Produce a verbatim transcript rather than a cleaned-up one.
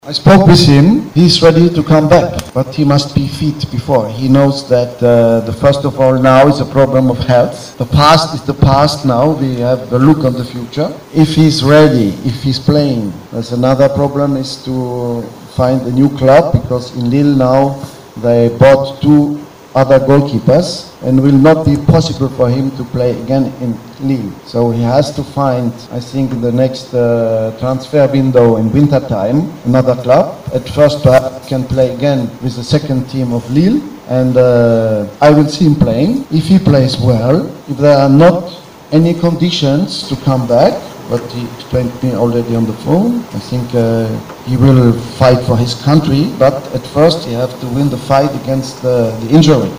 I spoke with him. He's ready to come back, but he must be fit before. He knows that uh, the first of all now is a problem of health. The past is the past now. We have the look on the future. If he's ready, if he's playing, there's another problem is to find a new club, because in Lille now they bought two other goalkeepers and will not be possible for him to play again in Lille. So he has to find, I think, in the next uh, transfer window in winter time, another club. At first perhaps can play again with the second team of Lille, and uh, I will see him playing. If he plays well, if there are not any conditions to come back, but he explained to me already on the phone, I think uh, he will fight for his country, but at first he has to win the fight against the, the injury.